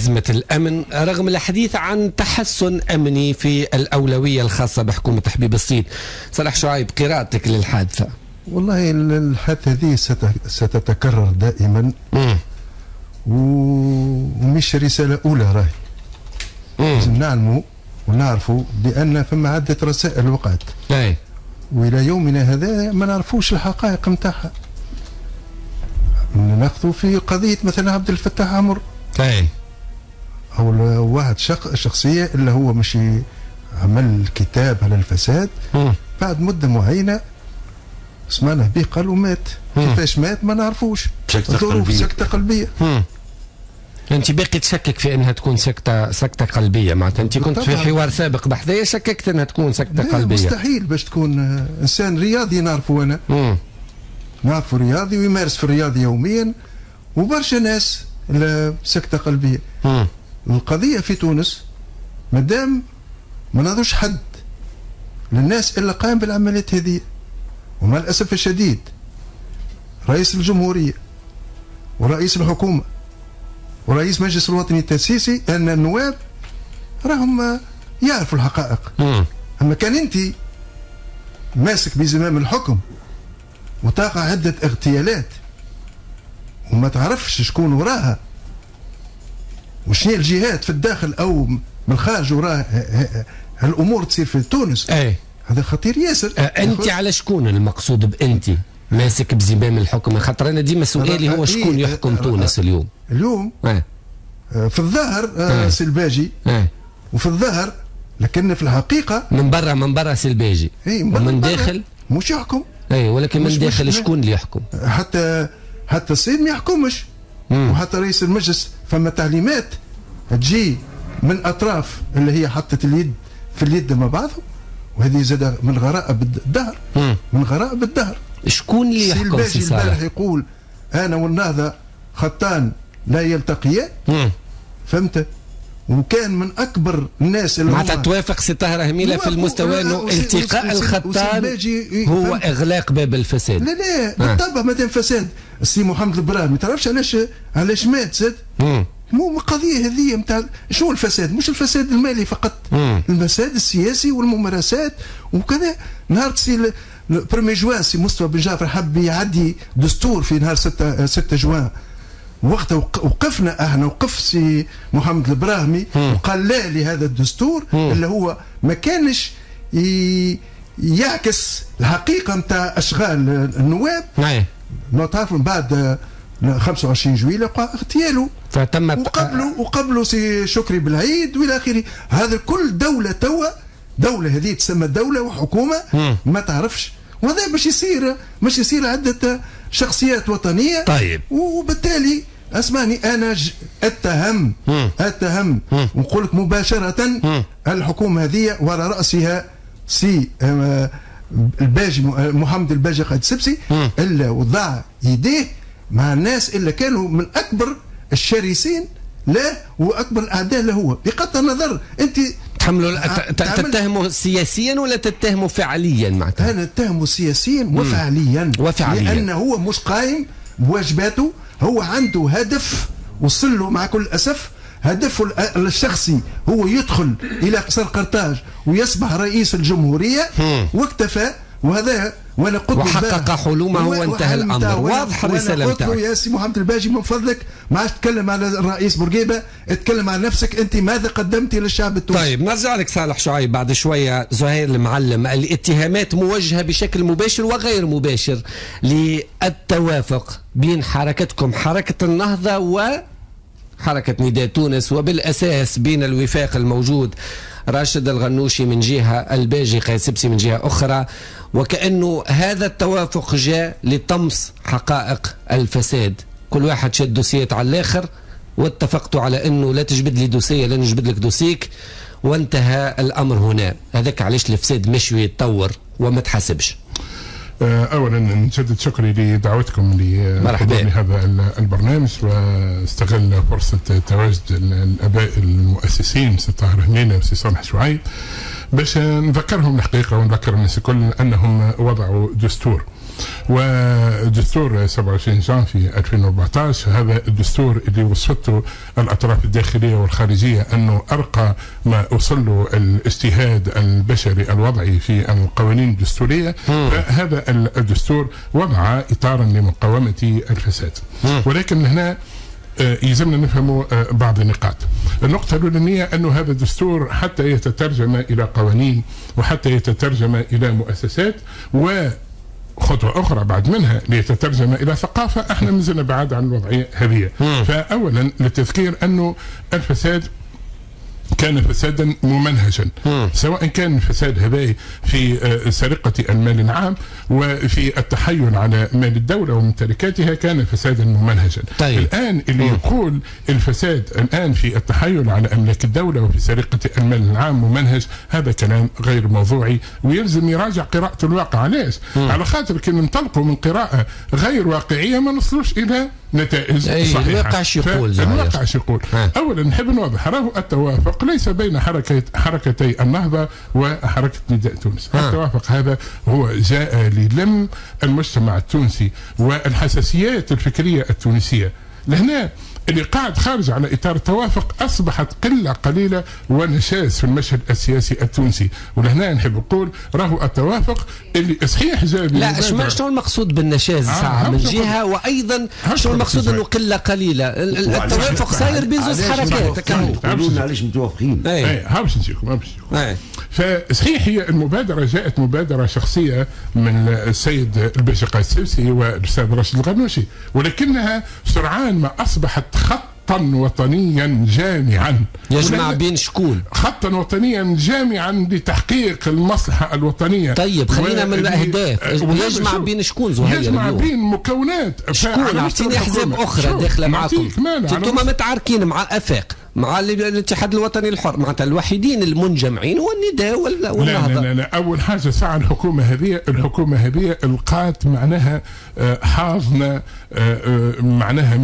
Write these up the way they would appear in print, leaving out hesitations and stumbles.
أزمة الأمن رغم الحديث عن تحسن أمني في الأولوية الخاصة بحكومة حبيب الصيد. صالح شعيب، قراءتك للحادثة. والله الحادثة هذه ستتكرر دائما ومش رسالة أولى راهي. لازم نعلموا ونعرفوا بأن فما عدة رسائل وقعت وإلى يومنا هذا ما نعرفوش الحقائق متاعها. ناخذوا في قضية مثلا عبد الفتاح عمر أو واحد شخصية اللي هو مش عمل كتاب على الفساد. بعد مدة معينة سمعنا به قالوا مات. كيفاش مات ما نعرفوش. ظروف سكتة قلبية. انت باقي تشكك في انها تكون سكتة قلبية؟ معناتها انت كنت في حوار سابق بحذايا شككت انها تكون سكتة قلبية. مستحيل باش تكون انسان رياضي نعرفه انا. نعرفه رياضي ويمارس في الرياضة يوميا وبرشا ناس سكتة قلبية. القضية في تونس مادام ما نعطوش حد للناس اللي قام بالعمليات هذه، ومع الأسف الشديد رئيس الجمهورية ورئيس الحكومة ورئيس مجلس الوطني التأسيسي أن النواب راهم يعرفوا الحقائق. أما كان أنت ماسك بزمام الحكم وتقع عدة اغتيالات وما تعرفش شكون وراها وشنو الجهات في الداخل أو من الخارج وراها هالأمور تصير في تونس، هذا خطير ياسر. أنت على شكون المقصود بأنت ماسك بزمام الحكم؟ خاطر أنا ديما سؤالي هو شكون يحكم تونس اليوم؟ اليوم في الظاهر سلباجي وفي الظاهر، لكن في الحقيقة من برا سلباجي ومن داخل مش يحكم. ولكن من داخل شكون اللي يحكم؟ حتى الصيد ما يحكمش. وحتى رئيس المجلس فما تعليمات تجي من أطراف اللي هي حطت اليد في اليد مع بعضهم، وهذه زاد من غرائب الدهر. من غرائب الدهر. شكون اللي يحكم؟ سلباجي البارح يقول أنا والنهضة خطان لا يلتقيان. فهمت؟ وكان من اكبر الناس اللي معناتها توافق سي طاهر هميله في المستوى انه التقاء الخطان هو اغلاق باب الفساد. لا بالطبع ما دام فساد. السي محمد البراهمي ما تعرفش علاش مات زاد. مو القضيه هذه نتاع شو الفساد، مش الفساد المالي فقط. الفساد السياسي والممارسات وكذا. نهار سي برمي جوان سي مصطفى بن جعفر حب يعدي دستور في نهار 6 جوان. وقتها وقفنا احنا، وقف سي محمد البراهمي وقال لا لهذا الدستور اللي هو ما كانش يعكس الحقيقه نتاع اشغال النواب. ما تعرف من بعد 25 جويلية وقع اغتياله فتم وقبله سي شكري بالعيد والى اخره. هذا كل دوله توا دوله هذه تسمى دوله وحكومه ما تعرفش. وهذا باش يصير عده شخصيات وطنيه. طيب وبالتالي اسمعني انا اتهم ونقول لك مباشره الحكومه هذه وراء راسها سي الباجي محمد الباجي قائد السبسي الا وضع يديه مع الناس اللي كانوا من اكبر الشرسين له واكبر الاعداء له هو. بقطع النظر انت تتهمه سياسيا ولا تتهمه فعليا؟ معناتها انا اتهمه سياسيا وفعليا لان هو مش قايم بواجباته. هو عنده هدف وصل له مع كل اسف هدفه الشخصي هو يدخل الى قصر قرطاج ويصبح رئيس الجمهوريه واكتفى. وهذا وانا قلت وحقق حلمه وانتهى الامر. واضح الرساله نتاعك. قلت له يا سي محمد الباجي من فضلك ما عادش تتكلم على الرئيس بورقيبه، اتكلم عن نفسك انت ماذا قدمت للشعب التونسي. طيب نرجع لك صالح شعيب بعد شويه. زهير المعلم، الاتهامات موجهه بشكل مباشر وغير مباشر للتوافق بين حركتكم حركه النهضه وحركه نداء تونس، وبالاساس بين الوفاق الموجود راشد الغنوشي من جهة، الباجي قائد سبسي من جهة أخرى، وكأنه هذا التوافق جاء لطمس حقائق الفساد. كل واحد شد دوسيات على الآخر واتفقتوا على أنه لا تجبد لي دوسية لا نجبد لك دوسيك، وانتهى الأمر هنا. هذاك علاش الفساد مشي ويتطور وما تحسبش. اولا نجدد شكري لدعوتكم لحضور هذا البرنامج، واستغل فرصه تواجد الاباء المؤسسين سي طاهر هميله وسي صالح شعيب باش نذكرهم الحقيقه ونذكر الناس الكل انهم وضعوا دستور ودستور 27 جانفي 2014 هذا الدستور اللي وصفته الأطراف الداخلية والخارجية أنه أرقى ما وصل له الاجتهاد البشري الوضعي في القوانين الدستورية. فهذا الدستور وضع إطارا لمقاومة الفساد، ولكن هنا يلزمنا نفهم بعض النقاط. النقطة الأولانية أنه هذا الدستور حتى يتترجم إلى قوانين وحتى يتترجم إلى مؤسسات، وخطوة أخرى بعد منها ليتترجم إلى ثقافة، احنا مازلنا بعاد عن الوضعية هذه. فأولا للتذكير أنه الفساد كان فسادا ممنهجا، سواء كان الفساد هذا في سرقة المال العام وفي التحايل على مال الدولة وممتلكاتها، كان فسادا ممنهجا. طيب. الآن اللي يقول الفساد الآن في التحايل على أملاك الدولة وفي سرقة المال العام ممنهج، هذا كلام غير موضوعي ويلزم يراجع قراءة الواقع. علاش؟ على خاطر كي ننطلقوا من قراءة غير واقعية ما نوصلوش إلى نتائج صحيحة. الواقع شو يقول؟ الواقع شو يقول؟ أولا نحب نوضح راهو التوافق ليس بين حركتي النهضة وحركة نداء تونس. التوافق هذا هو جاء للم المجتمع التونسي والحساسيات الفكرية التونسية. لهنا اللي قاعد خارج على إطار التوافق أصبحت قلة قليلة ونشاز في المشهد السياسي التونسي. ولهنا نحب نقول راهو التوافق اللي صحيح جاب. لا شنو المقصود بالنشاز ساعة من جهة، وأيضا شنو المقصود أنه قلة قليلة؟ التوافق صاير بين زوج حركات. تقولون علاش متوافقين؟ باش نجيكم. فصحيح هي المبادرة جاءت مبادرة شخصية من السيد الباشا قايد السوسي والأستاذ راشد الغنوشي، ولكنها سرعان ما أصبحت خطا وطنيا جامعا يجمع بين شكون؟ خطا وطنيا جامعا لتحقيق المصلحة الوطنية. طيب خلينا من الأهداف. يجمع بين شكون زهير؟ يجمع بين مكونات. شكون؟ أعطيني أحزاب أخرى داخلة معكم. أنتم متعاركين مع أفاق مع الاتحاد الوطني الحر، معناتها الوحيدين المنجمعين هو النداء والنهضة. لا أول حاجة ساعة الحكومة هذه القات معناها حاضنة معناها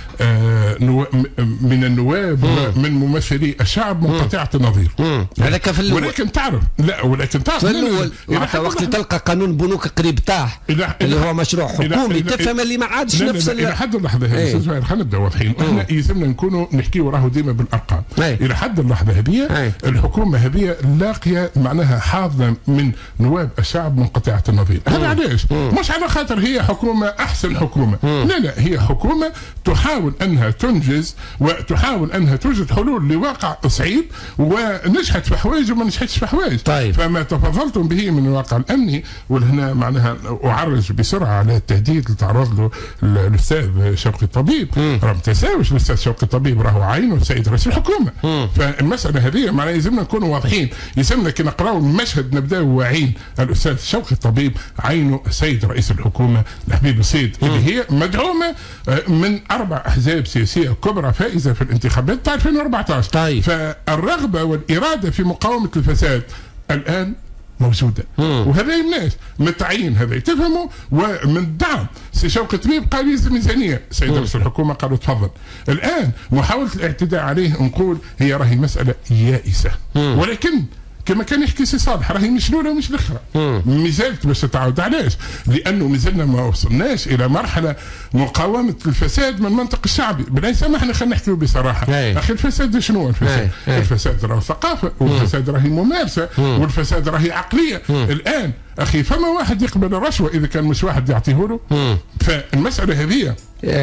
من النواب من ممثلي الشعب منقطعة النظير. هذاك في الأول. ولكن تعرف في الأول وقت تلقى قانون بنوك قريب طاح اللي هو مشروع حكومي تفهم اللي ما عادش نفس إلى حد اللحظة هذه. خلينا نبدا واضحين. احنا يلزمنا نكونوا نحكيوا راهو ديما بالارقام. الى حد اللحظه هذه الحكومه هذه لاقيه معناها حاضنه من نواب الشعب منقطعه النظير. هذا علاش؟ مش على خاطر هي حكومه احسن حكومه، لا هي حكومه تحاول انها تنجز وتحاول انها توجد حلول لواقع صعيب، ونجحت في حوايج وما نجحتش في حوايج. طيب. فما تفضلتم به من الواقع الامني، ولهنا معناها اعرج بسرعه على التهديد اللي تعرض له الاستاذ شوقي الطبيب. راه ما تنساوش الاستاذ شوقي الطبيب راهو عينه السيد رئيس الحكومه. فالمساله هذه معناها يلزمنا نكونوا واضحين، يلزمنا كي نقراو المشهد نبداو واعيين. الاستاذ شوقي الطبيب عينه السيد رئيس الحكومه الحبيب السيد اللي هي مدعومه من 4 احزاب سياسيه كبرى فائزه في الانتخابات تاع 2014. طيب. فالرغبه والاراده في مقاومه الفساد الان موجودة. وهذا يمناش متعين هذا تفهموا. ومن دعم سي شوقي الطبيب قال يلزم ميزانية، سيد رئيس الحكومة قالوا تفضل. الآن محاولة الاعتداء عليه نقول هي راهي مسألة يائسة، ولكن كما كان يحكي سي صالح راهي مش الاولى ومش الاخرى، مازالت باش تتعاود. علاش؟ لانه مازلنا ما وصلناش الى مرحله مقاومه الفساد من المنطق الشعبي. بلا سامحنا خلينا نحكيو بصراحه. اخي الفساد شنو الفساد؟ الفساد راهو ثقافه، والفساد راهي ممارسه، والفساد راهي عقليه. الان اخي فما واحد يقبل الرشوه اذا كان مش واحد يعطيه له. فالمساله هذه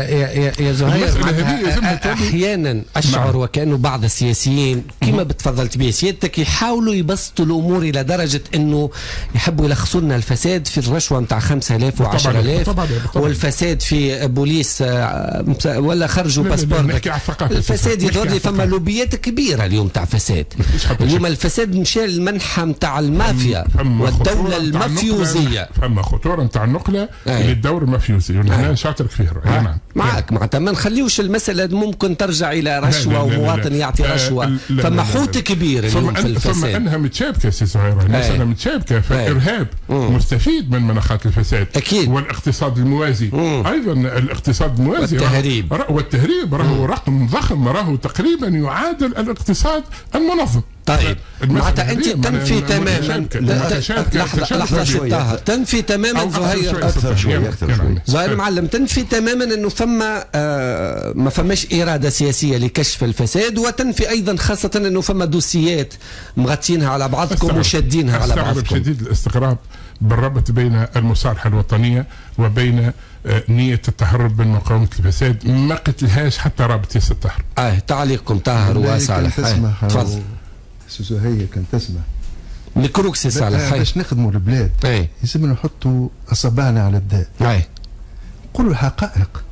يا زهير احيانا اشعر وكانه بعض السياسيين كما بتفضلت به سيادتك يحاولوا يبسطوا الامور الى درجه انه يحبوا يلخصوا لنا الفساد في الرشوه نتاع 5000 و10000 والفساد في بوليس ولا خرجوا باسبور. الفساد يظهر لي فما لوبيات كبيره اليوم تاع فساد. اليوم الفساد مشى المنحى نتاع المافيا والدوله المافيوزيه. فما خطوره نتاع النقله للدور المافيوزي وهنا شاطرك فيه. معك معناتها ما نخليوش المسألة ممكن ترجع إلى رشوة ومواطن يعطي رشوة. فما حوت كبير اليوم في الفساد. فما أنها متشابكة سي زهير، المسألة متشابكة. فالإرهاب مستفيد من مناخات الفساد أكيد. والاقتصاد الموازي أيضا. الاقتصاد الموازي والتهريب راهو رقم ضخم، راهو تقريبا يعادل الاقتصاد المنظم. طيب معناتها انت تنفي تماما. لحظه شويه، تنفي تماما زهير، اكثر شويه زهير معلم، تنفي تماما انه ما فماش اراده سياسيه لكشف الفساد، وتنفي ايضا خاصه انه فما دوسيات مغطينها على بعضكم وشادينها على بعضكم. شديد الاستغراب بالربط بين المصالحه الوطنيه وبين نية التهرب من مقاومة الفساد، ما قتلهاش حتى رابط ياسر طاهر. تعليقكم طاهر وصالح. تفضل سوزهية كان تسمع ميكروك سي صالح. باش نخدموا البلاد لازم نحطوا اصابعنا على الداء، نقولوا الحقائق.